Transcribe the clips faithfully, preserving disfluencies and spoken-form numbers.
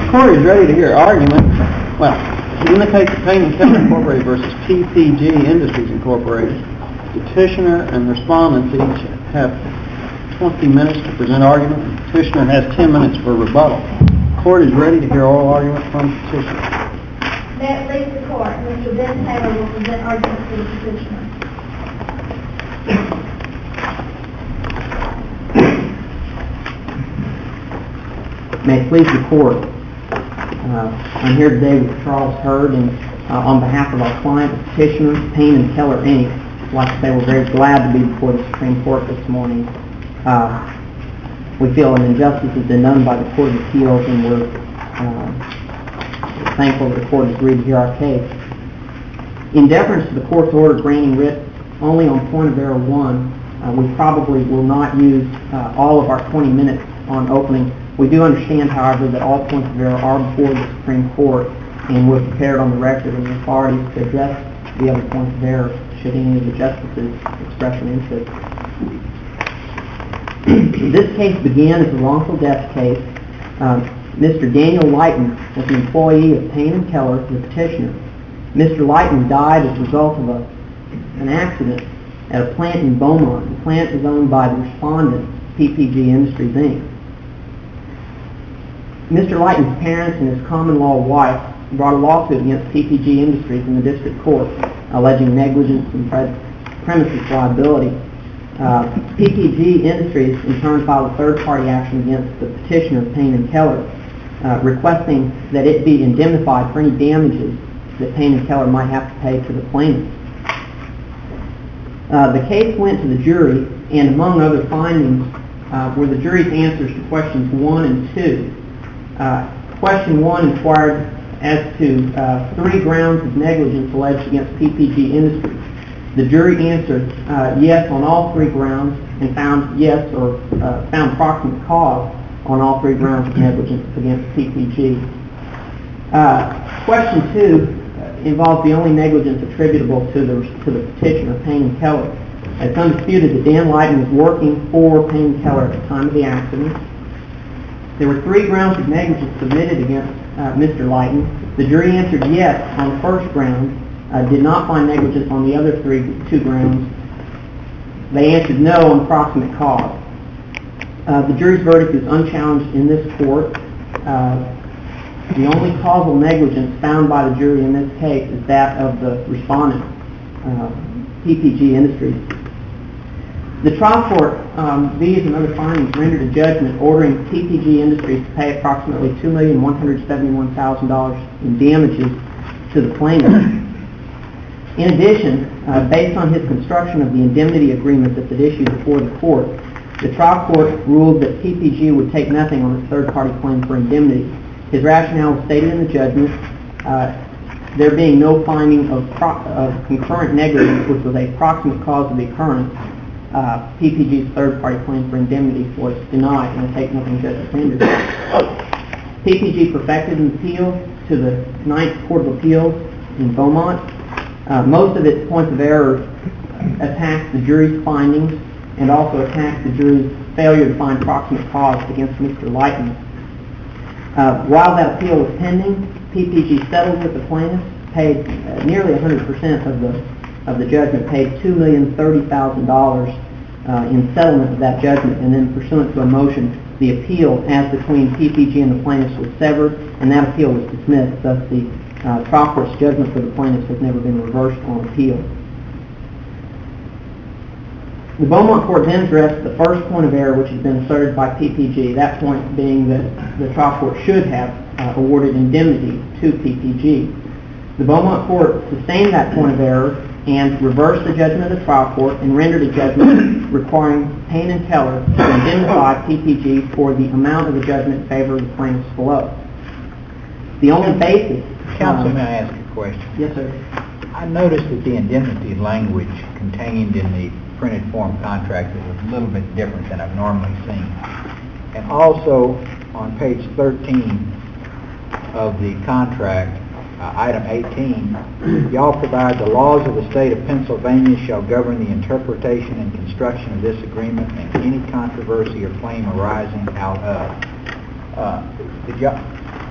Court is ready to hear argument. Well, in the case of Payne and Keller Incorporated versus P P G Industries Incorporated, petitioner and respondents each have twenty minutes to present argument. The petitioner has ten minutes for rebuttal. The court is ready to hear oral argument from the petitioner. May it please the court, Mister Ben Taylor will present argument for the petitioner. May it please the court, uh, I'm here today with Charles Hurd, and uh, on behalf of our client, the petitioner, Payne and Keller, Incorporated, I'd like to say we're very glad to be before the Supreme Court this morning. Uh, we feel an injustice has been done by the Court of Appeals, and we're uh, thankful that the court has agreed to hear our case. In deference to the court's order granting writ only on point of error one, uh, we probably will not use uh, all of our twenty minutes on opening. We do understand, however, that all points of error are before the Supreme Court, and we're prepared on the record and the authorities to address the other points of error should any of the justices express an interest. This case began as a wrongful death case. Um, Mister Daniel Lighton was an employee of Payne and Keller, the petitioner. Mister Lighton died as a result of a, an accident at a plant in Beaumont. The plant is owned by the respondent, P P G Industries, Incorporated. Mister Lighton's parents and his common-law wife brought a lawsuit against P P G Industries in the district court, alleging negligence and pre- premises liability. Uh, P P G Industries, in turn, filed a third-party action against the petitioner, Payne and Keller, uh, requesting that it be indemnified for any damages that Payne and Keller might have to pay to the plaintiff. Uh, the case went to the jury, and among other findings uh, were the jury's answers to questions one and two. Uh, question one inquired as to uh, three grounds of negligence alleged against P P G Industries. The jury answered uh, yes on all three grounds and found yes or uh, found proximate cause on all three grounds of negligence against P P G. Uh, question two involves the only negligence attributable to the to the petitioner, Payne and Keller. It's undisputed that Dan Lighton was working for Payne and Keller at the time of the accident. There were three grounds of negligence submitted against uh, Mister Lighton. The jury answered yes on the first ground, uh, did not find negligence on the other three two grounds. They answered no on proximate cause. Uh, the jury's verdict is unchallenged in this court. Uh, the only causal negligence found by the jury in this case is that of the respondent, uh, P P G Industries. The trial court, um, these and other findings, rendered a judgment ordering P P G Industries to pay approximately two million one hundred seventy-one thousand dollars in damages to the plaintiff. In addition, uh, based on his construction of the indemnity agreement that's at issue before the court, the trial court ruled that P P G would take nothing on its third-party claim for indemnity. His rationale was stated in the judgment, uh, there being no finding of, pro- of concurrent negligence, which was a proximate cause of the occurrence. Uh, P P G's third-party claim for indemnity was denied and a take-nothing judgment rendered. P P G perfected an appeal to the Ninth Court of Appeals in Beaumont. Uh, most of its points of error attacked the jury's findings and also attacked the jury's failure to find proximate cause against Mister Lighton. Uh, while that appeal was pending, P P G settled with the plaintiff, paid uh, nearly one hundred percent of the of the judgment, paid two million thirty thousand dollars uh, in settlement of that judgment, and then pursuant to a motion, the appeal as between P P G and the plaintiffs was severed, and that appeal was dismissed. Thus, the uh, trial court's judgment for the plaintiffs has never been reversed on appeal. The Beaumont court then addressed the first point of error which has been asserted by P P G, that point being that the trial court should have uh, awarded indemnity to P P G. The Beaumont court sustained that point of error and reversed the judgment of the trial court and rendered a judgment requiring Payne and Keller to indemnify P P G for the amount of the judgment in favor of the plaintiffs below. The only basis... Counsel, um, may I ask a question? Yes, sir. I noticed that the indemnity language contained in the printed form contract was a little bit different than I've normally seen. And also, on page thirteen of the contract, Uh, item eighteen, y'all provide the laws of the state of Pennsylvania shall govern the interpretation and construction of this agreement and any controversy or claim arising out of. Uh, did y'all,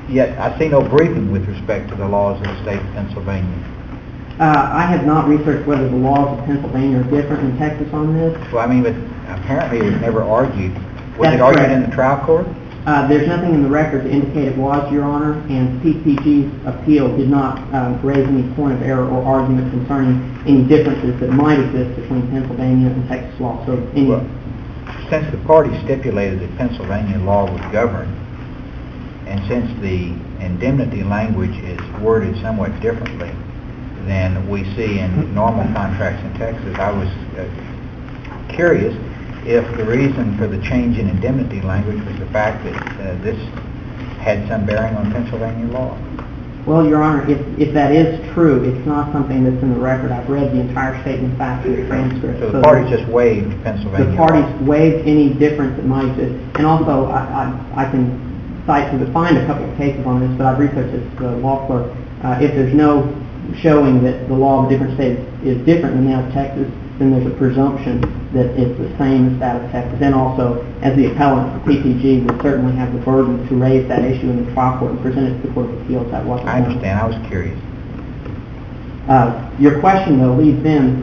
Yet I see no briefing with respect to the laws of the state of Pennsylvania. Uh, I have not researched whether the laws of Pennsylvania are different than Texas on this. Well, I mean, but apparently it was never argued. Was That's it argued correct. in the trial court? Uh, there's nothing in the record to indicate it was, Your Honor, and P P G's appeal did not uh, raise any point of error or argument concerning any differences that might exist between Pennsylvania and Texas law. So, any, Well, since the party stipulated that Pennsylvania law would govern, and since the indemnity language is worded somewhat differently than we see in normal contracts in Texas, I was uh, curious if the reason for the change in indemnity language was the fact that uh, this had some bearing on Pennsylvania law. well, Your Honor, if, if that is true, it's not something that's in the record. I've read the entire statement of facts in the transcript. So the parties just waived Pennsylvania The parties law. waived any difference that might exist. And also, I, I, I can cite to find a couple of cases on this, but I've researched this as a law clerk. Uh, if there's no showing that the law of a different state is different than that of Texas, then there's a presumption that it's the same as that of Texas. And also, as the appellant for P P G would certainly have the burden to raise that issue in the trial court and present it to the Court of Appeals. That wasn't I done. understand. I was curious. Uh, your question, though, leads in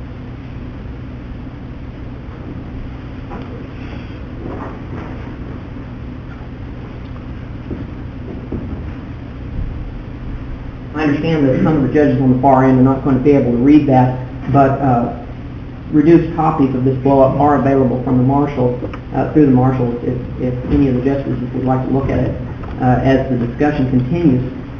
I understand that some of the judges on the far end are not going to be able to read that, but uh, reduced copies of this blow-up are available from the marshal, uh, through the marshal, if, if any of the justices would like to look at it uh, as the discussion continues.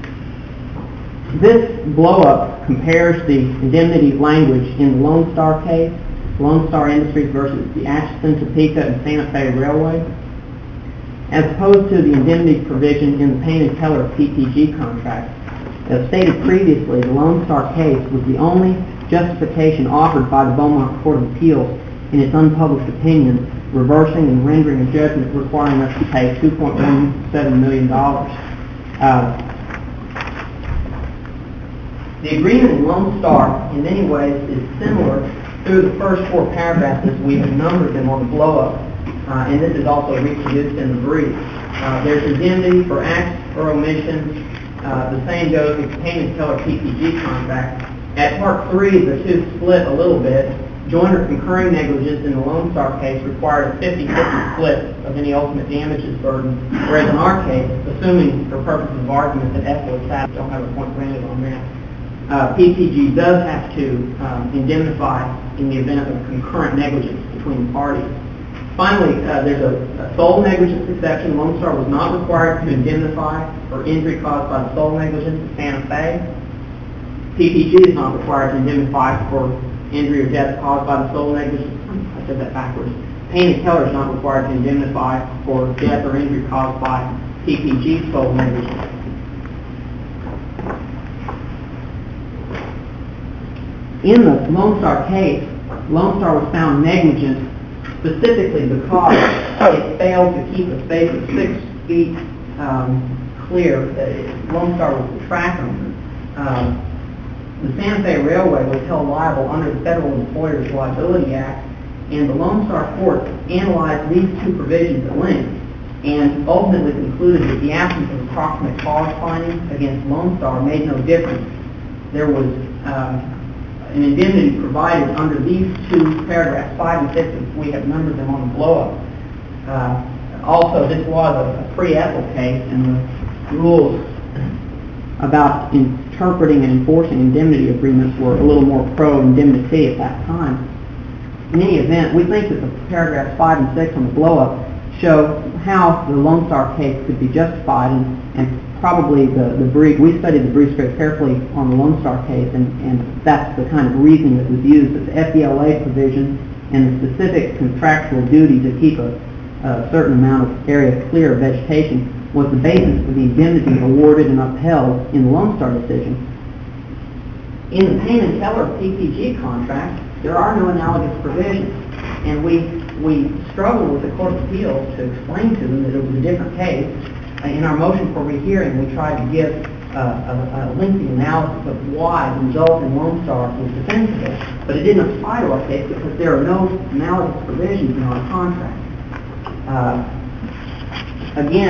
This blow-up compares the indemnity language in the Lone Star case, Lone Star Industries versus the Atchison, Topeka, and Santa Fe Railway, as opposed to the indemnity provision in the Payne and Keller P P G contract. As stated previously, the Lone Star case was the only justification offered by the Beaumont Court of Appeals in its unpublished opinion, reversing and rendering a judgment requiring us to pay two point one seven million dollars. Uh, the agreement in Lone Star, in many ways, is similar through the first four paragraphs as we have numbered them on the blow-up, uh, and this is also reproduced in the brief. Uh, there's indemnity for acts or omissions. Uh, the same goes with the Payne and Keller P P G contract. At part three, the two split a little bit. Joint or concurring negligence in the Lone Star case required a fifty-fifty split of any ultimate damages burden, whereas in our case, assuming for purposes of argument that F was satisfied, don't have a point granted on that, uh, P P G does have to um, indemnify in the event of concurrent negligence between the parties. Finally, uh, there's a, a sole negligence exception. Lone Star was not required to indemnify for injury caused by the sole negligence of Santa Fe. P P G is not required to indemnify for injury or death caused by the sole negligence. I said that backwards. Payne and Keller is not required to indemnify for death or injury caused by P P G's sole negligence. In the Lone Star case, Lone Star was found negligent specifically because it failed to keep a space of six feet um, clear. Lone Star was the track owner. Um, the Santa Fe Railway was held liable under the Federal Employers Liability Act, and the Lone Star court analyzed these two provisions at length and ultimately concluded that the absence of approximate cause findings against Lone Star made no difference. There was um, an indemnity provided under these two paragraphs, five and six, as we have numbered them on the blow-up. Uh, also, this was a, a pre-Ethel case, and the rules about interpreting and enforcing indemnity agreements were a little more pro-indemnity at that time. In any event, we think that the paragraphs five and six on the blow-up show how the Lone Star case could be justified, and, and probably the, the brief, we studied the briefs very carefully on the Lone Star case, and, and that's the kind of reasoning that was used, that the F E L A provision and the specific contractual duty to keep a, a certain amount of area clear of vegetation was the basis for the indemnity awarded and upheld in the Lone Star decision. In the Payne and Keller P P G contract, there are no analogous provisions, and we we struggled with the Court of Appeals to explain to them that it was a different case. In our motion for rehearing, we tried to give uh, a, a lengthy analysis of why the result in Lone Star was defensible, but it didn't apply to our case because there are no analogous provisions in our contract. Uh, again,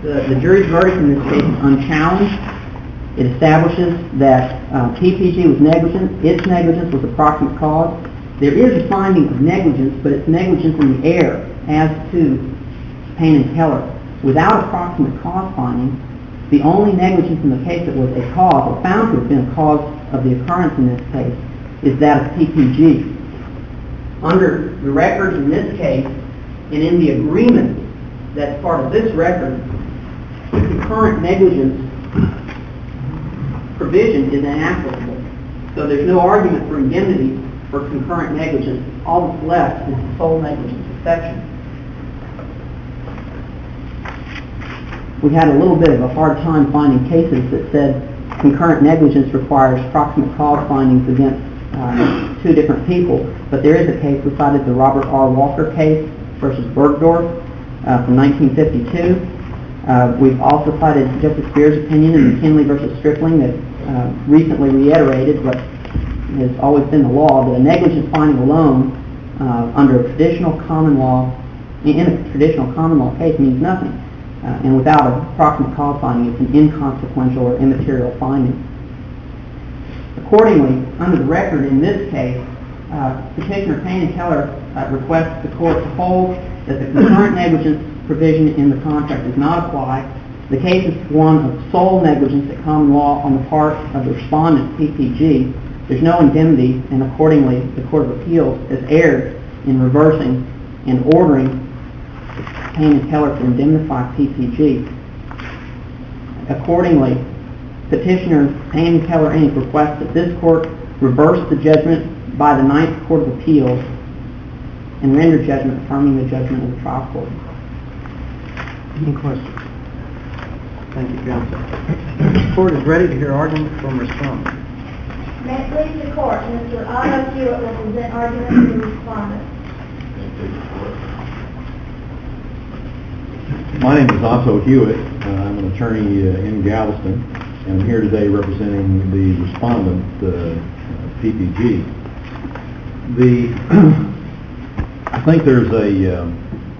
The, the jury's verdict in this case is unchallenged. It establishes that uh, P P G was negligent. Its negligence was the proximate cause. There is a finding of negligence, but it's negligence in the air as to Payne and Keller. Without a proximate cause finding, the only negligence in the case that was a cause, or found to have been a cause of the occurrence in this case, is that of P P G. Under the record in this case, and in the agreement that's part of this record, the concurrent negligence provision is inapplicable. So there's no argument for indemnity for concurrent negligence. All that's left is the sole negligence exception. We had a little bit of a hard time finding cases that said concurrent negligence requires proximate cause findings against uh, two different people, but there is a case, we cited the Robert R. Walker case versus Bergdorf uh, from nineteen fifty-two. Uh, we've also cited Justice Spears' opinion in McKinley versus Stripling that uh, recently reiterated what has always been the law, that a negligence finding alone uh, under a traditional common law, in a traditional common law case means nothing. Uh, and without a proximate cause finding, it's an inconsequential or immaterial finding. Accordingly, under the record in this case, uh, Petitioner Payne and Keller uh, requests the court to hold that the concurrent negligence provision in the contract does not apply. The case is one of sole negligence at common law on the part of the respondent, P P G. There's no indemnity, and accordingly, the Court of Appeals has erred in reversing and ordering Payne and Keller to indemnify P P G. Accordingly, Petitioner Payne and Keller Incorporated requests that this court reverse the judgment by the Ninth Court of Appeals and render judgment affirming the judgment of the trial court. Any questions? Thank you, counsel. The court is ready to hear argument from respondent. May it please the court, Mister Otto Hewitt will present argument for the respondent. My name is Otto Hewitt. Uh, I'm an attorney uh, in Galveston, and I'm here today representing the respondent, uh, P P G. The I think there's a um,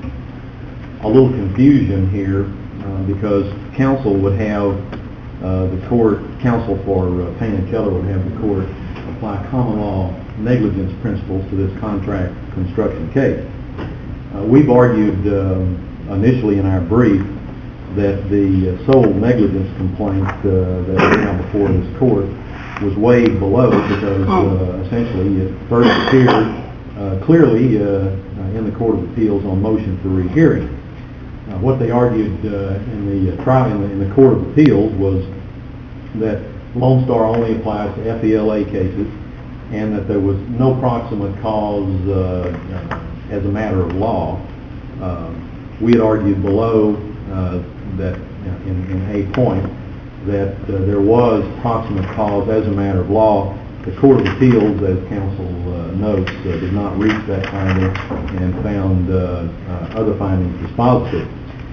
a little confusion here uh, because counsel would have uh, the court, counsel for uh, Payne and Keller would have the court apply common law negligence principles to this contract construction case. Uh, we've argued um, initially in our brief that the uh, sole negligence complaint uh, that is now before this court was way below because uh, essentially it first appeared uh, clearly uh, in the Court of Appeals on motion for rehearing. Uh, what they argued uh, in the uh, trial in the, in the Court of Appeals was that Lone Star only applies to F E L A cases and that there was no proximate cause uh, uh, as a matter of law. Uh, we had argued below uh, that uh, in, in a point that uh, there was proximate cause as a matter of law. The Court of Appeals, as counsel uh, notes, uh, did not reach that finding and found uh, uh, other findings dispositive.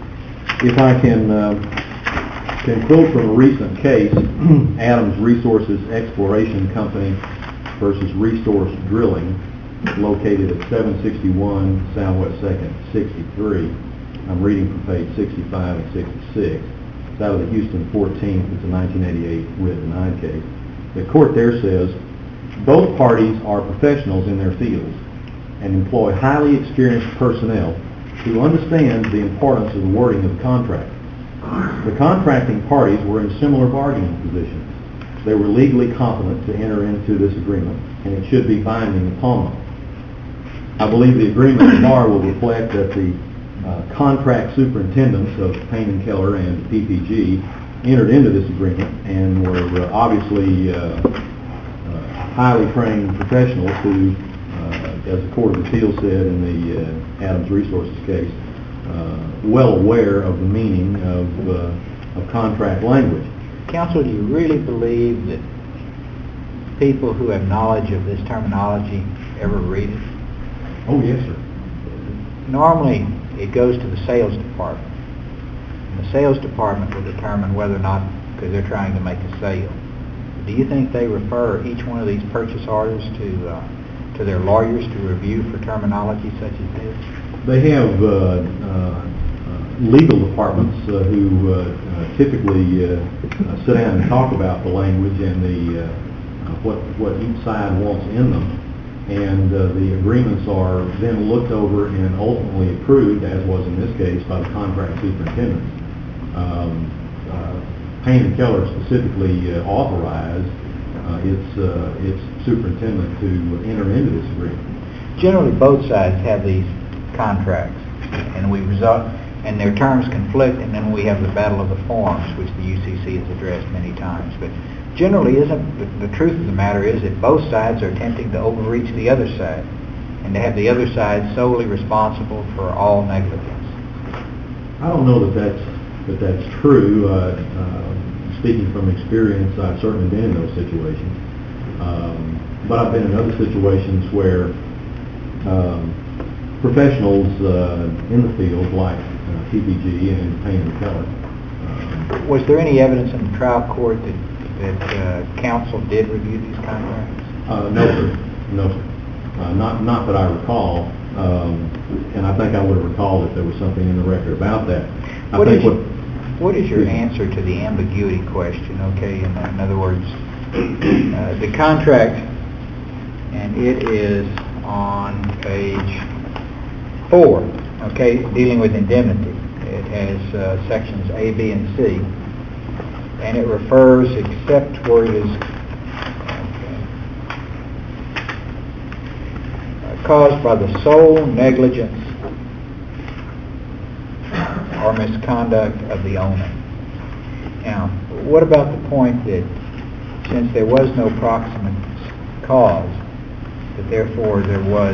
If I can, uh, can quote from a recent case, Adams Resources Exploration Company versus Resource Drilling, located at seven sixty-one Southwest second, sixty-three. I'm reading from page sixty-five and sixty-six. It's out of the Houston fourteenth. It's a nineteen eighty-eight writ denied case. The court there says, both parties are professionals in their fields and employ highly experienced personnel who understand the importance of the wording of the contract. The contracting parties were in similar bargaining positions. They were legally competent to enter into this agreement, and it should be binding upon them. I believe the agreement in bar will reflect that the uh, contract superintendents of Payne and Keller and P P G entered into this agreement and were uh, obviously uh, uh, highly trained professionals who, uh, as the Court of Appeals said in the uh, Adams Resources case, uh, well aware of the meaning of, uh, of contract language. Counsel, do you really believe that people who have knowledge of this terminology ever read it? Oh, yes, sir. Normally, it goes to the sales department. The sales department will determine whether or not, because they're trying to make a sale. Do you think they refer each one of these purchase orders to uh, to their lawyers to review for terminology such as this? They have uh, uh, legal departments uh, who uh, uh, typically uh, uh, sit down and talk about the language and the uh, uh, what what each side wants in them, and uh, the agreements are then looked over and ultimately approved, as was in this case, by the contract superintendent. Um, uh, Payne and Keller specifically uh, authorized uh, its uh, its superintendent to enter into this agreement. Generally, both sides have these contracts, and we result, and their terms conflict, and then we have the battle of the forms, which the U C C has addressed many times. But generally, isn't the, the truth of the matter is that both sides are attempting to overreach the other side, and to have the other side solely responsible for all negligence. I don't know that that's that that's true. Uh, uh, speaking from experience, I've certainly been in those situations, um, but I've been in other situations where um, professionals uh, in the field, like uh, P P G and Payne and Keller. Um, Was there any evidence in the trial court that, that uh, counsel did review these contracts? uh, no, sir. No, sir. Uh, not, not that I recall. Um, and I think I would have recalled if there was something in the record about that. I What think is, what, what is your answer to the ambiguity question? Okay, in, in other words, uh, the contract, and it is on page four, okay, dealing with indemnity. It has uh, sections A, B, and C, and it refers except where it is okay, uh, caused by the sole negligence or misconduct of the owner. Now, what about the point that since there was no proximate cause, that therefore there was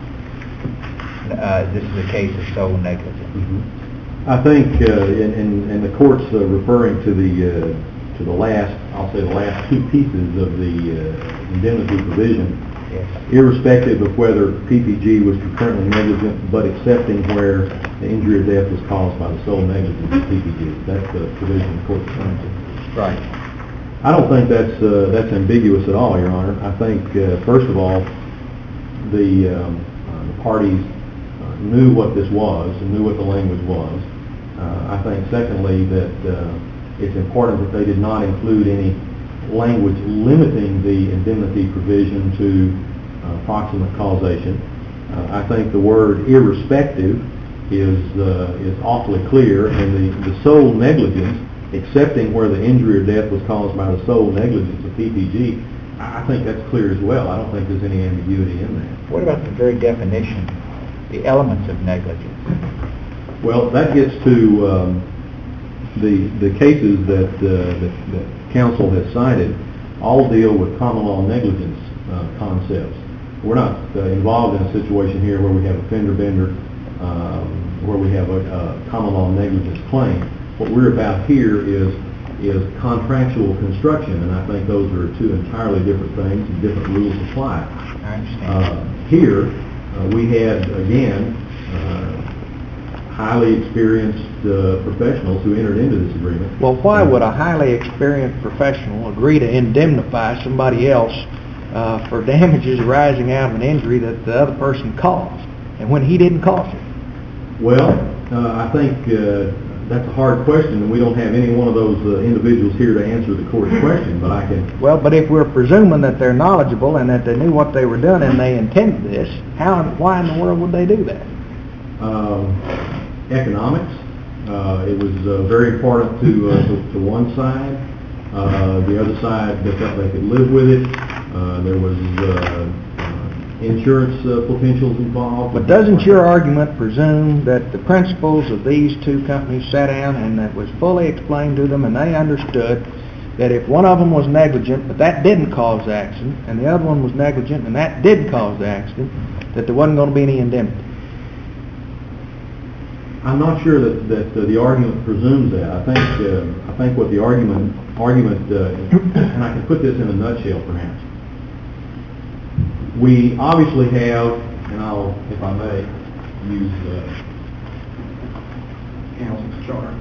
Uh, this is a case of sole negligence? Mm-hmm. I think, uh, and, and, and the court's uh, referring to the uh, to the last, I'll say the last two pieces of the uh, indemnity provision, Yes. irrespective of whether P P G was concurrently negligent, but accepting where the injury or death was caused by the sole negligence of P P G. That's the provision the court's referring to. Right. I don't think that's uh, that's ambiguous at all, Your Honor. I think, uh, first of all, the, um, uh, the parties knew what this was and knew what the language was. Uh, I think, secondly, that uh, it's important that they did not include any language limiting the indemnity provision to uh, proximate causation. Uh, I think the word irrespective is uh, is awfully clear, and the, the sole negligence, excepting where the injury or death was caused by the sole negligence of P P G, I think that's clear as well. I don't think there's any ambiguity in that. What about the very definition, the elements of negligence? Well, that gets to um, the the cases that, uh, that that counsel has cited. All deal with common law negligence uh, concepts. We're not uh, involved in a situation here where we have a fender bender, um, where we have a, a common law negligence claim. What we're about here is is contractual construction, and I think those are two entirely different things and different rules apply. I understand. Uh, here, uh, we had, again, uh, highly experienced uh, professionals who entered into this agreement. Well, why would a highly experienced professional agree to indemnify somebody else uh, for damages arising out of an injury that the other person caused, and when he didn't cause it? Well, uh, I think uh, that's a hard question, and we don't have any one of those uh, individuals here to answer the court's question, but I can... Well, but if we're presuming that they're knowledgeable and that they knew what they were doing and they intended this, how, why in the world would they do that? Um, economics. Uh, it was uh, very important to, uh, to to one side. Uh, the other side, they felt they could live with it. Uh, there was uh, insurance uh, potentials involved. But doesn't your argument presume that the principals of these two companies sat down and it was fully explained to them and they understood that if one of them was negligent but that didn't cause the accident, and the other one was negligent and that did cause the accident, that there wasn't going to be any indemnity? I'm not sure that, that uh, the argument presumes that. I think uh, I think what the argument argument uh, and I can put this in a nutshell perhaps. We obviously have, and I'll, if I may, use the council's chart.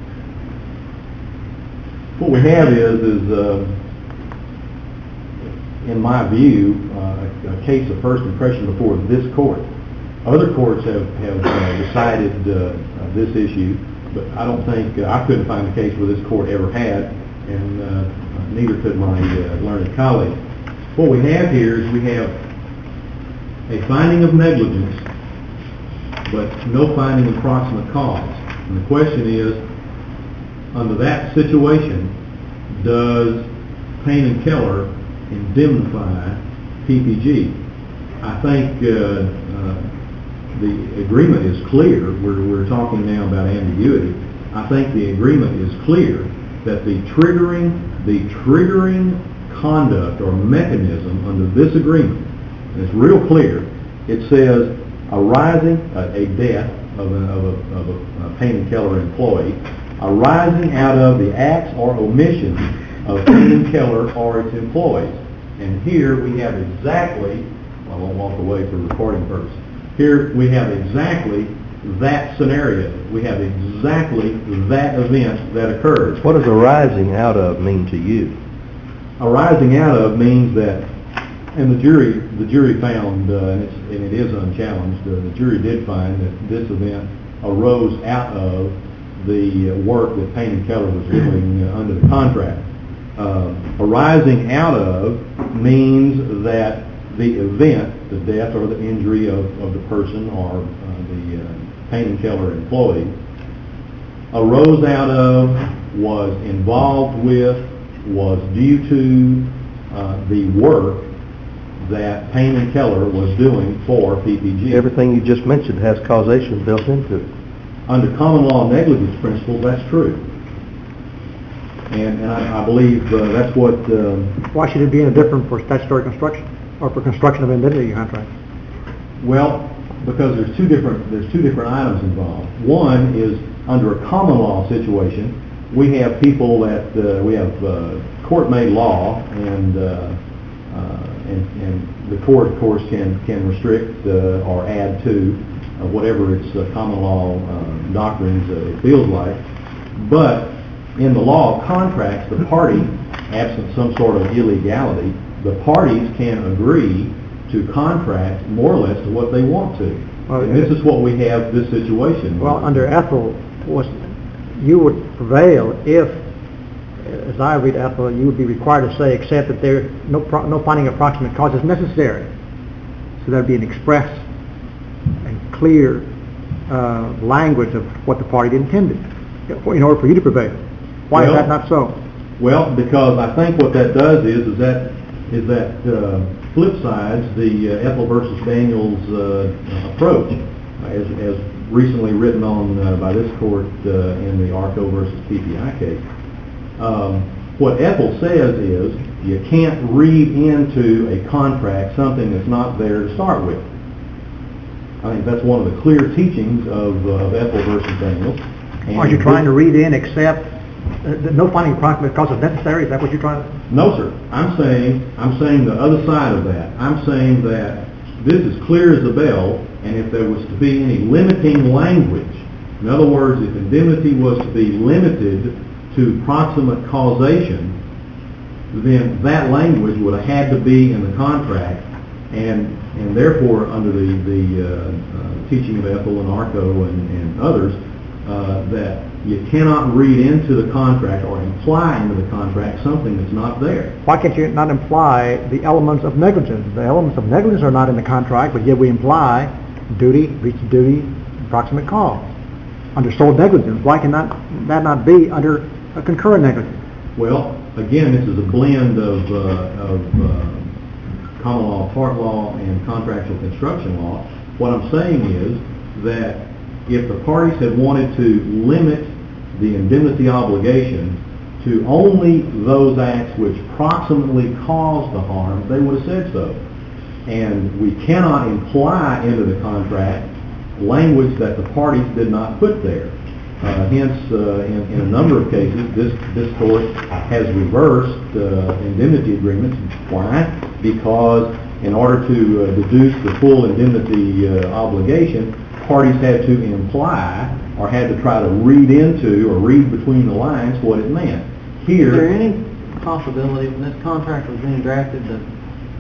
What we have is is uh, in my view, uh, a case of first impression before this court. Other courts have, have uh, decided uh, uh, this issue, but I don't think, uh, I couldn't find a case where this court ever had, and uh, neither could my uh, learned colleague. What we have here is we have a finding of negligence, but no finding of proximate cause. And the question is, under that situation, does Payne and Keller indemnify P P G? I think uh, uh, the agreement is clear. We're, we're talking now about ambiguity. I think the agreement is clear that the triggering, the triggering conduct or mechanism under this agreement, and it's real clear, it says arising, a, a death of a, of a, of a, a Payne and Keller employee, arising out of the acts or omissions of Payne and Keller or its employees. And here we have exactly, I won't walk away for recording purposes, here we have exactly that scenario. We have exactly that event that occurs. What does arising out of mean to you? Arising out of means that, and the jury, the jury found, uh, and, it's, and it is unchallenged, uh, the jury did find that this event arose out of the work that Payne and Keller was doing uh, under the contract. Uh, arising out of means that the event, the death or the injury of, of the person or uh, the uh, Payne and Keller employee, arose out of, was involved with, was due to uh, the work that Payne and Keller was doing for P P G. Everything you just mentioned has causation built into it. Under common law negligence principles, that's true. And, and I, I believe uh, that's what... Um, Why should it be any different for statutory construction or for construction of indemnity contracts? Well, because there's two different there's two different items involved. One is under a common law situation, we have people that uh, we have uh, court-made law, and, uh, uh, and and the court, of course, can can restrict uh, or add to uh, whatever its uh, common law uh, doctrines uh, it feels like. But in the law of contracts, the party, absent some sort of illegality, the parties can agree to contract more or less to what they want to. Well, and this is what we have this situation. Well, under Ethel, was, you would prevail if, as I read Ethel, you would be required to say, except that there no pro, no finding of proximate cause is necessary. So there would be an express and clear uh, language of what the party intended in order for you to prevail. Why well, is that not so? Well, because I think what that does is is that is that uh, flip sides the uh, Ethel versus Daniels uh, approach, as, as recently written on uh, by this court uh, in the Arco versus P P I case. Um, what Ethel says is you can't read into a contract something that's not there to start with. I think that's one of the clear teachings of, uh, of Ethel versus Daniels. And Are you trying to read in except uh, that no finding of proximate cause is necessary? Is that what you're trying to? No, sir. I'm saying I'm saying the other side of that. I'm saying that this is clear as a bell, and if there was to be any limiting language, in other words, if indemnity was to be limited to proximate causation, then that language would have had to be in the contract, and and therefore under the the uh, uh, teaching of Ethel and Arco and, and others, uh, that you cannot read into the contract or imply into the contract something that's not there. Why can't you not imply the elements of negligence? The elements of negligence are not in the contract, but yet we imply duty, breach of duty, proximate cause under sole negligence. Why cannot that not be under a concurrent negligence? Well, again, this is a blend of, uh, of uh, common law, tort law, and contractual construction law. What I'm saying is that if the parties had wanted to limit the indemnity obligation to only those acts which proximately caused the harm, they would have said so. And we cannot imply into the contract language that the parties did not put there. Uh, hence, uh, in, in a number of cases, this, this court has reversed uh, indemnity agreements. Why? Because in order to uh, deduce the full indemnity uh, obligation, parties had to imply or had to try to read into or read between the lines what it meant. Here, Is there any possibility when this contract was being drafted that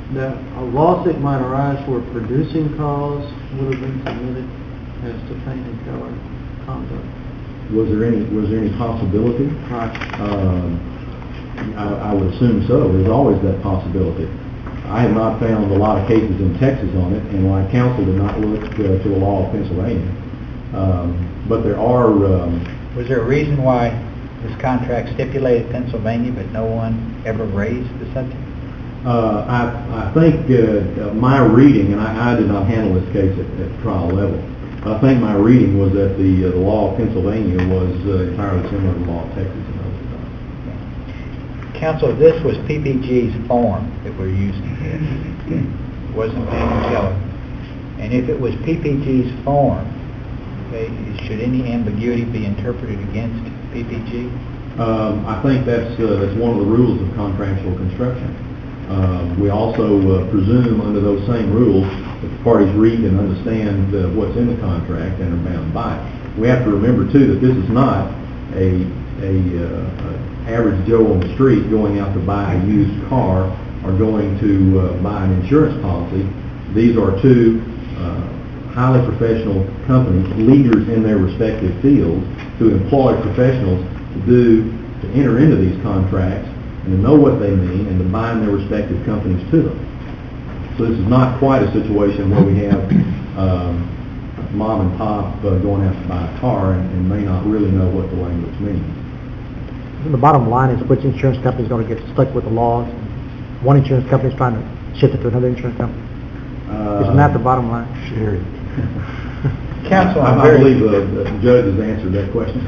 Now, a lawsuit might arise where producing cause would have been submitted as to Payne and Keller conduct. Was there any, was there any possibility? Right. Um, I, I would assume so. There's always that possibility. I have not found a lot of cases in Texas on it, and my counsel did not look uh, to the law of Pennsylvania. Um, but there are... Um, Was there a reason why this contract stipulated Pennsylvania, but no one ever raised the subject? Uh, I, I think uh, my reading, and I, I did not handle this case at, at trial level, but I think my reading was that the, uh, the law of Pennsylvania was uh, entirely similar to the law of Texas and other stuff. Counsel, this was P P G's form that we're using here. It wasn't Payne and Keller. And if it was P P G's form, okay, should any ambiguity be interpreted against P P G? Um, I think that's, uh, that's one of the rules of contractual construction. Uh, we also uh, presume under those same rules that the parties read and understand uh, what's in the contract and are bound by it. We have to remember too that this is not a, a, uh, a average Joe on the street going out to buy a used car or going to uh, buy an insurance policy. These are two uh, highly professional companies, leaders in their respective fields, who employ professionals to do to enter into these contracts and to know what they mean and to bind their respective companies to them. So this is not quite a situation where we have um, mom and pop uh, going out to buy a car and, and may not really know what the language means. The bottom line is which insurance company is going to get stuck with the laws. One insurance company is trying to shift it to another insurance company. Uh, Isn't that the bottom line? Sure. Counsel, I, I'm I very... believe uh, the judge has answered that question.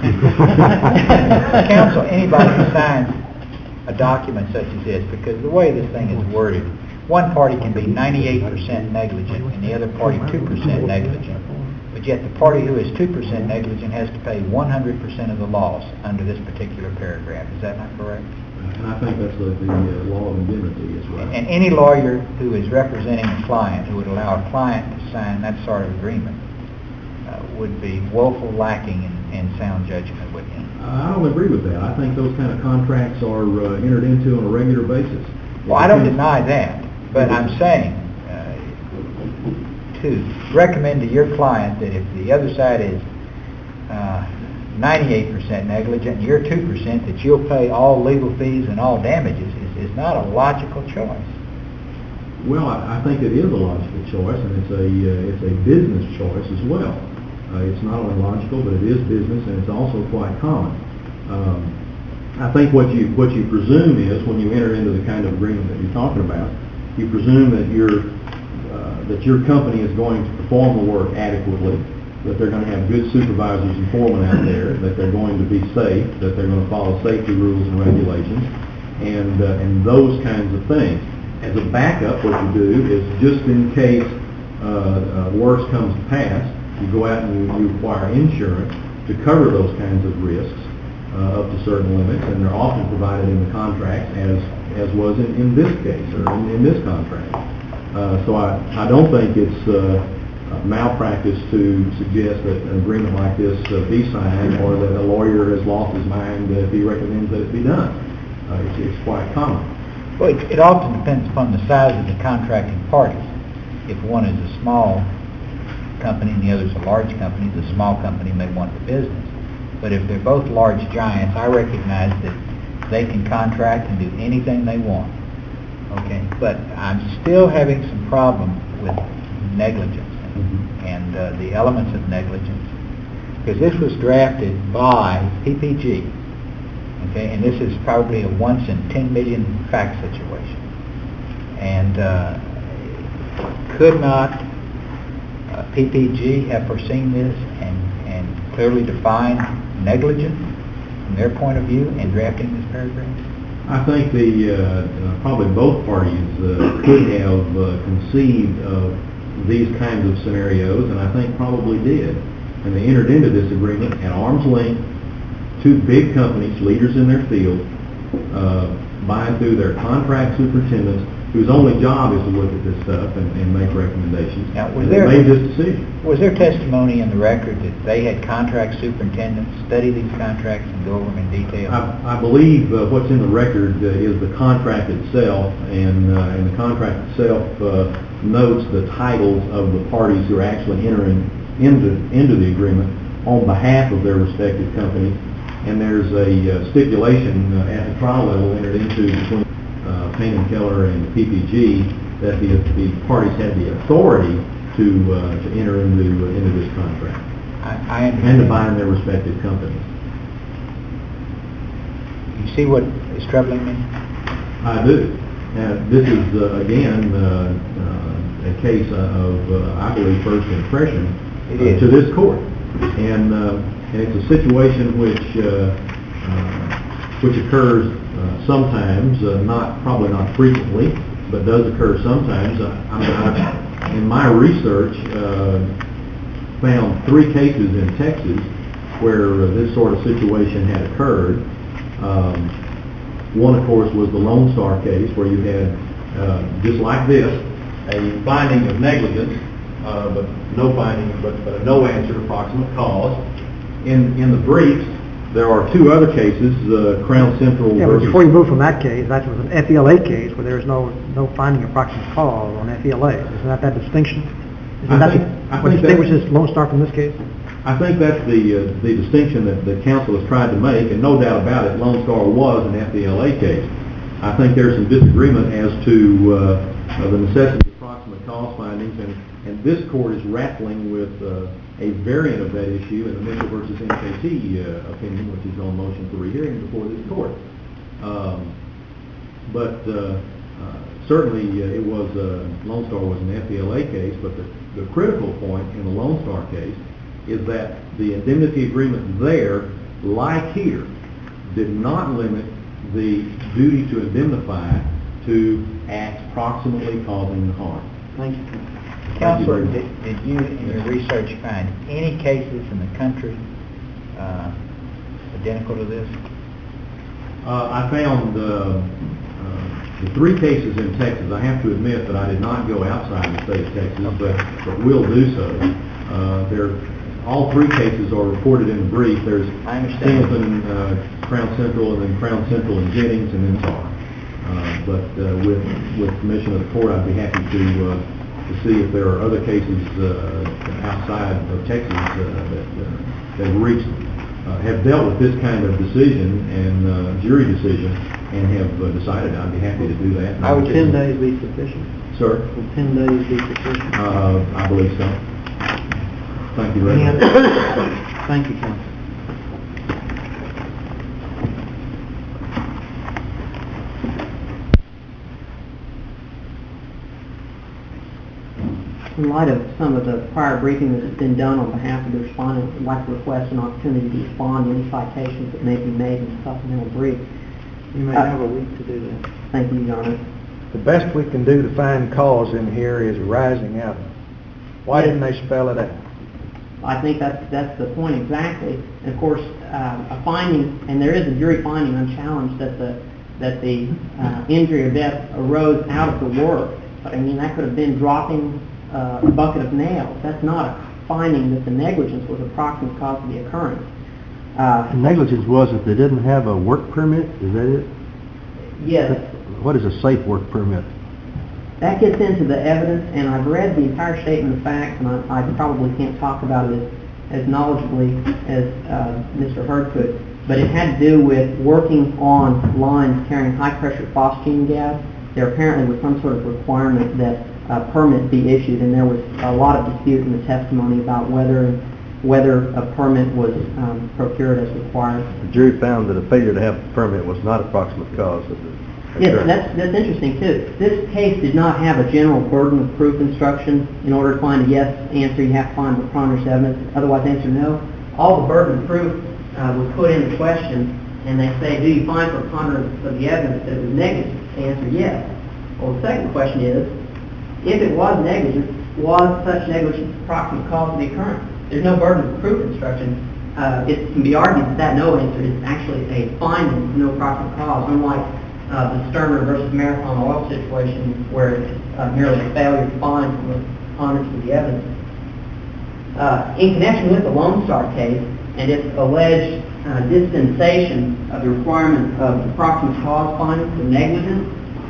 Counsel, anybody who signs a document such as this, because the way this thing is worded, one party can be ninety-eight percent negligent and the other party two percent negligent. But yet the party who is two percent negligent has to pay one hundred percent of the loss under this particular paragraph. Is that not correct? And I think that's the, the uh, law of indemnity as well. And any lawyer who is representing a client, who would allow a client to sign that sort of agreement, uh, would be woeful lacking in, in sound judgment, wouldn't you? I don't agree with that. I think those kind of contracts are uh, entered into on a regular basis. Well, I don't deny that, but I'm saying uh, to recommend to your client that if the other side is uh, ninety-eight percent negligent and you're two percent, that you'll pay all legal fees and all damages is, is not a logical choice. Well, I, I think it is a logical choice, and it's a uh, it's a business choice as well. Uh, it's not only logical, but it is business, and it's also quite common. Um, I think what you what you presume is when you enter into the kind of agreement that you're talking about, you presume that your uh, that your company is going to perform the work adequately, that they're going to have good supervisors and foremen out there, that they're going to be safe, that they're going to follow safety rules and regulations, and uh, and those kinds of things. As a backup, what you do is just in case uh, uh, worse comes to pass, you go out and you, you acquire insurance to cover those kinds of risks uh, up to certain limits, and they're often provided in the contract, as as was in, in this case or in, in this contract. Uh, so I, I don't think it's uh, uh, malpractice to suggest that an agreement like this uh, be signed, or that a lawyer has lost his mind if he recommends that it be done. Uh, it's, it's quite common. Well, it, it often depends upon the size of the contracting parties. If one is a small company and the other is a large company, the small company may want the business. But if they're both large giants, I recognize that they can contract and do anything they want. Okay, but I'm still having some problem with negligence and, and uh, the elements of negligence, because this was drafted by P P G. Okay, and this is probably a once in ten million fact situation. And uh, could not uh, P P G have foreseen this and, and clearly defined negligence from their point of view in drafting this paragraph? I think the uh, uh, probably both parties uh, could have uh, conceived of these kinds of scenarios, and I think probably did. And they entered into this agreement at arm's length. Two big companies, leaders in their field, uh, buying through their contract superintendents whose only job is to look at this stuff and, and make recommendations. Now, was and there- they made this decision. Was there testimony in the record that they had contract superintendents study these contracts and go over them in detail? I, I believe uh, what's in the record uh, is the contract itself, and, uh, and the contract itself uh, notes the titles of the parties who are actually entering into, into the agreement on behalf of their respective companies. And there's a uh, stipulation uh, at the trial level entered into between uh, Payne and Keller and P P G that the, the parties had the authority to uh, to enter into uh, into this contract I, I and to understand. bind their respective companies. You see what is troubling me? I do. And this is uh, again uh, uh, a case of uh, I believe first impression It uh, is. to this court, and uh, and it's a situation which uh, uh, which occurs uh, sometimes, uh, not probably not frequently, but does occur sometimes. I, I mean, I've, in my research, uh, found three cases in Texas where uh, this sort of situation had occurred. Um, one, of course, was the Lone Star case, where you had, uh, just like this, a finding of negligence, uh, but no finding, but, but a no answer to proximate cause. In in the briefs, there are two other cases, uh, Crown Central Yeah, but versus... before you move from that case, that was an F E L A case where there is no, no finding of proximate cause on F E L A. Isn't that that distinction? Isn't I that think- the- I what think that- distinguishes Lone Star from this case? I think that's the uh, the distinction that the council has tried to make, and no doubt about it, Lone Star was an F E L A case. I think there's some disagreement as to uh, uh, the necessity of proximate cause findings, and, and this court is rattling with uh, a variant of that issue in the Mitchell versus N K T uh, opinion, which is on motion for rehearing before this court. Um, but uh, uh, certainly uh, it was uh, Lone Star was an F E L A case, but the, the critical point in the Lone Star case is that the indemnity agreement there, like here, did not limit the duty to indemnify to acts proximately causing the harm. Thank you. Thank you Counselor, very much. did, did you, in your research, find any cases in the country uh, identical to this? Uh, I found uh, uh, the three cases in Texas. I have to admit that I did not go outside the state of Texas, but, but will do so. Uh, there, all three cases are reported in the brief. There's I understand. Singleton, uh, Crown Central, and then Crown Central and Jennings, and then Tar. Uh, but uh, with with permission of the court, I'd be happy to uh, to see if there are other cases uh, outside of Texas uh, that uh, that reached uh, have dealt with this kind of decision and uh, jury decision and have uh, decided. I'd be happy to do that. I would just- Ten days be sufficient? Sir, Will ten days be sufficient? uh, I believe so. Thank you very Any much. other- Thank you, Counsel. In light of some of the prior briefing that has been done on behalf of the respondent, I'd like to request an opportunity to respond to any citations that may be made in the supplemental brief. You may Uh, have a week to do that. Thank you, Your Honor. The best we can do to find cause in here is arising out of. Why Yes. didn't they spell it out? I think that's, that's the point exactly. And of course, uh, a finding, and there is a jury finding unchallenged that the, that the uh, injury or death arose out of the work. But I mean, that could have been dropping uh, a bucket of nails. That's not a finding that the negligence was a proximate cause of the occurrence. Uh, Negligence was if they didn't have a work permit, is that it? Yes, What is a safe work permit? that gets into the evidence, and I've read the entire statement of facts, and I, I probably can't talk about it as, as knowledgeably as uh, Mister Hurd could, but it had to do with working on lines carrying high-pressure phosgene gas. There apparently was some sort of requirement that a permit be issued, and there was a lot of dispute in the testimony about whether whether a permit was um, procured as required. The jury found that a failure to have a permit was not a proximate cause of the Yes, occurrence. that's, that's interesting too. This case did not have a general burden of proof instruction. In order to find a yes answer, you have to find preponderance of evidence. Otherwise, answer no. All the burden of proof uh, was put in the question, and they say, do you find preponderance of the evidence that it was negligent? The answer, yes. Well, the second question is, if it was negligent, was such negligence a proximate cause of the occurrence? There's no burden of proof instruction. Uh, it can be argued that that no answer is actually a finding of no proximate cause, unlike uh, the Sterner versus Marathon Oil situation, where it's uh, merely a failure to find from the preponderance of the evidence. Uh, in connection with the Lone Star case and its alleged uh, dispensation of the requirement of the proximate cause finding for negligence,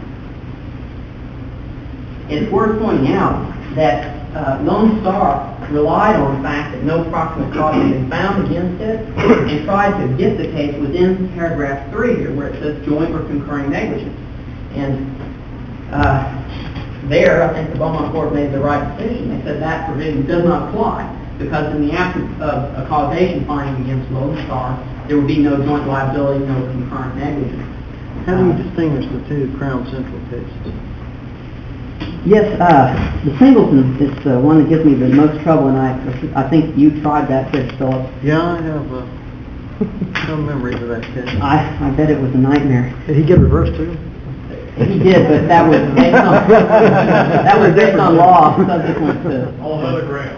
it's worth pointing out that uh, Lone Star relied on the fact that no proximate cause had been found against it and tried to get the case within paragraph three here, where it says joint or concurring negligence. And uh, there, I think the Beaumont Court made the right decision. They said that provision does not apply because in the absence of a causation finding against Lone Star, there would be no joint liability, no concurrent negligence. How do you distinguish the two Crown Central cases? Yes, uh, the Singleton is uh, one that gives me the most trouble, and I I think you tried that, Judge Phillips. Yeah, I have uh, some memories of that case. I, I bet it was a nightmare. Did he get reversed too? He did, but that was based on, that was based on law subsequent to... On other ground.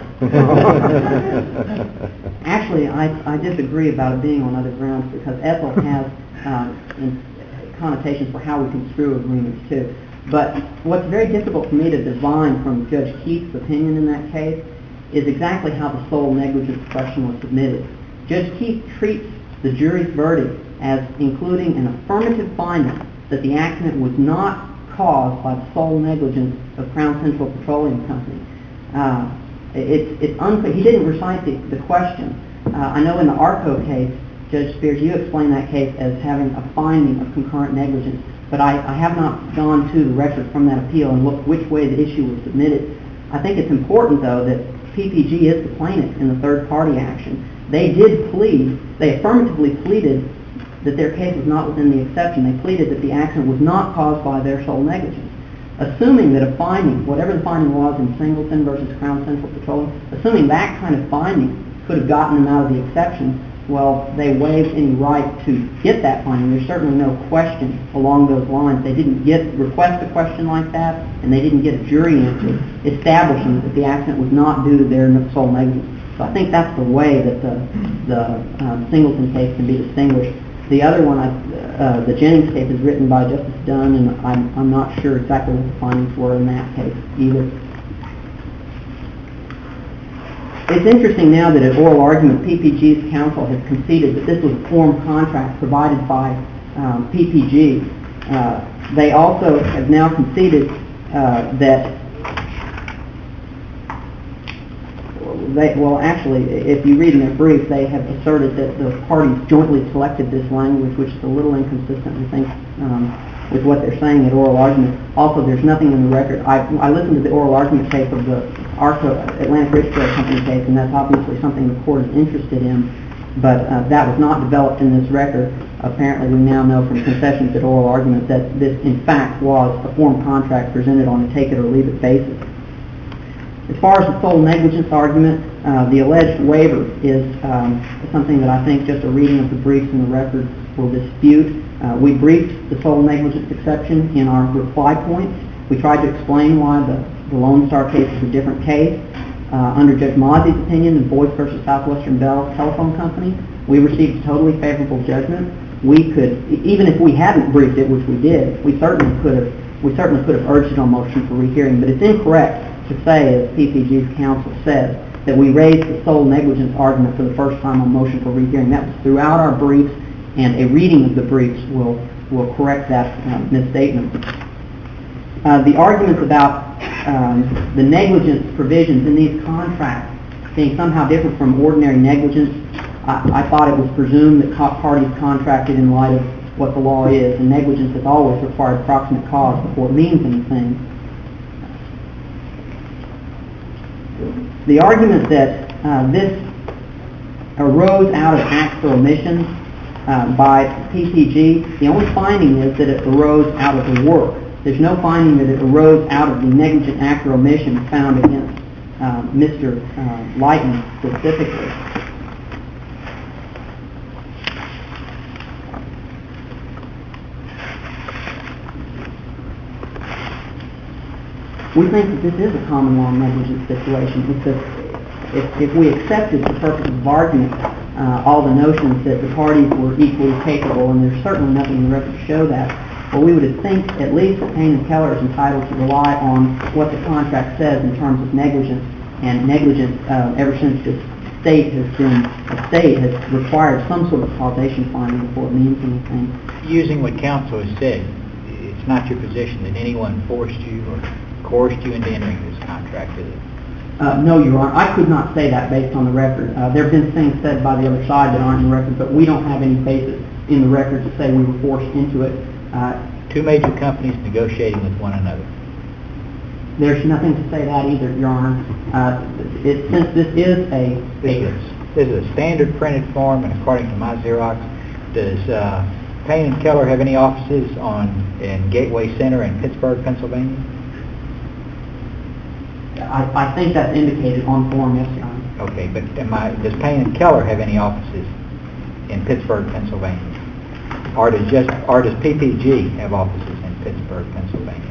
Actually, I, I disagree about it being on other grounds because Ethel has uh, in connotations for how we construe agreements too. But what's very difficult for me to divine from Judge Keith's opinion in that case is exactly how the sole negligence question was submitted. Judge Keith treats the jury's verdict as including an affirmative finding that the accident was not caused by the sole negligence of Crown Central Petroleum Company. Uh, it, it's unclear. He didn't recite the, the question. Uh, I know in the Arco case, Judge Spears, you explained that case as having a finding of concurrent negligence, but I, I have not gone to the record from that appeal and looked which way the issue was submitted. I think it's important, though, that P P G is the plaintiff in the third-party action. They did plead, they affirmatively pleaded that their case was not within the exception. They pleaded that the accident was not caused by their sole negligence. Assuming that a finding, whatever the finding was in Singleton versus Crown Central Petroleum, assuming that kind of finding could have gotten them out of the exception, well, they waived any right to get that finding. There's certainly no question along those lines. They didn't get request a question like that, and they didn't get a jury answer establishing that the accident was not due to their sole negligence. So I think that's the way that the, the um, Singleton case can be distinguished. The other one, I, uh, the Jennings case, is written by Justice Dunn, and I'm, I'm not sure exactly what the findings were in that case either. It's interesting now that at oral argument, P P G's counsel has conceded that this was a form contract provided by um, P P G. Uh, they also have now conceded uh, that They, well, actually, if you read in their brief, they have asserted that the parties jointly selected this language, which is a little inconsistent, I think, um, with what they're saying at oral argument. Also, there's nothing in the record. I, I listened to the oral argument tape of the Arco, Atlantic Ridge Trail Company case, and that's obviously something the court is interested in, but uh, that was not developed in this record. Apparently, we now know from concessions at oral argument that this, in fact, was a form contract presented on a take-it-or-leave-it basis. As far as the sole negligence argument, uh, the alleged waiver is um, something that I think just a reading of the briefs in the record will dispute. Uh, we briefed the sole negligence exception in our reply points. We tried to explain why the, the Lone Star case is a different case. Uh, under Judge Mozzie's opinion in Boyce versus Southwestern Bell Telephone Company, we received a totally favorable judgment. We could, even if we hadn't briefed it, which we did, we certainly could have, we certainly could have urged it on motion for rehearing. But it's incorrect to say, as P P G's counsel says, that we raised the sole negligence argument for the first time on motion for rehearing. That was throughout our briefs, and a reading of the briefs will, will correct that uh, misstatement. Uh, the arguments about um, the negligence provisions in these contracts being somehow different from ordinary negligence, I, I thought it was presumed that parties contracted in light of what the law is, and negligence has always required proximate cause before it means anything. The argument that uh, this arose out of acts or omissions uh, by P P G, the only finding is that it arose out of the work. There's no finding that it arose out of the negligent act or omission found against uh, Mister Uh, Lighton specifically. We think that this is a common law negligence situation because if, if we accepted for purposes of argument uh, all the notions that the parties were equally capable, and there's certainly nothing in the record to show that, Well, we would think at least that Payne and Keller is entitled to rely on what the contract says in terms of negligence, and negligence, uh, ever since this state has been, a state has required some sort of causation finding before it means anything. Using what counsel has said, it's not your position that anyone forced you or coerced you into entering this contract, is it? Uh, no, Your Honor, I could not say that based on the record. Uh, there have been things said by the other side that aren't in the record, but we don't have any basis in the record to say we were forced into it. Uh, Two major companies negotiating with one another. there's nothing to say that either, Your Honor. Uh, it, since this is a... This is, this is a standard printed form, and according to my Xerox, does uh, Payne and Keller have any offices on in Gateway Center in Pittsburgh, Pennsylvania? I, I think that's indicated on the form, yes, Your Honor. Okay, but am I, does Payne and Keller have any offices in Pittsburgh, Pennsylvania? Or does just, or does P P G have offices in Pittsburgh, Pennsylvania?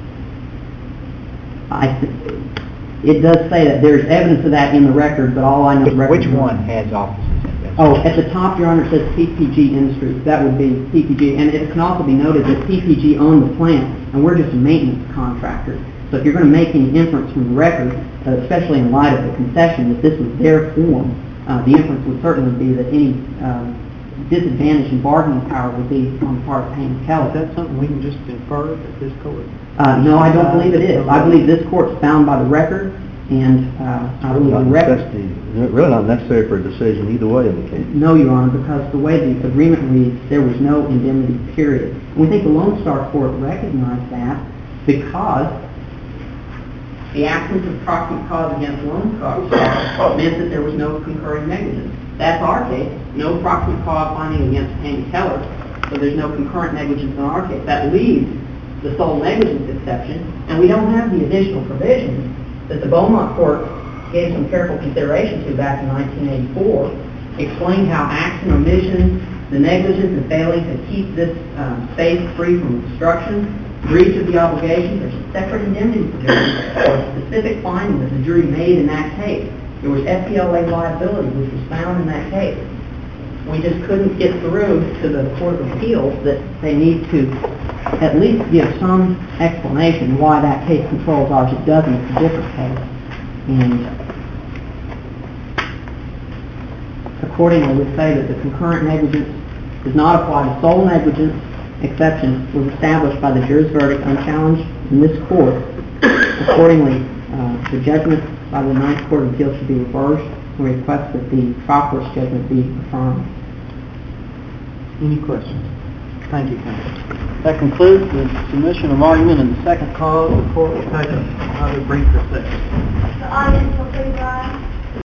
I, it does say that there's evidence of that in the record, but all I know... Which, which one has offices in Pittsburgh? Oh, at the top, Your Honor, it says P P G Industries. That would be P P G. And it can also be noted that P P G owned the plant, and we're just a maintenance contractor. So if you're going to make any inference from the record, uh, especially in light of the concession that this was their form, uh, the inference would certainly be that any um, disadvantage in bargaining power would be on the part of Payne and Keller. Is that something we can just infer at this court? Uh, no, I don't believe it is. I believe this court's bound by the record, and uh, I believe the Not record... necessity- really not necessary for a decision either way in the case. No, Your Honor, because the way the agreement reads, there was no indemnity period. And we think the Lone Star Court recognized that because the absence of proximate cause against Lone Star meant that there was no concurring negligence. That's our case. No proximate cause finding against Payne and Keller, so there's no concurrent negligence in our case. That leaves the sole negligence exception, and we don't have the additional provisions that the Beaumont Court gave some careful consideration to back in nineteen eighty-four, explained how acts and omissions, the negligence and failing to keep this um, space free from obstruction, breach of the obligation. There's a separate indemnity provision or a specific finding that the jury made in that case. There was F P L A liability, which was found in that case. We just couldn't get through to the Court of Appeals that they need to at least give some explanation why that case controls ours. It doesn't. It's a different case. And accordingly, we say that the concurrent negligence does not apply to sole negligence. Exception was established by the jury's verdict unchallenged in this court. Accordingly, uh, the judgment by the Ninth Court of Appeals should be reversed. We request that the trial court's judgment be affirmed. Any questions? Thank you, counsel. That concludes the submission of argument in the second cause. The court will take another brief recess. The audience will please rise.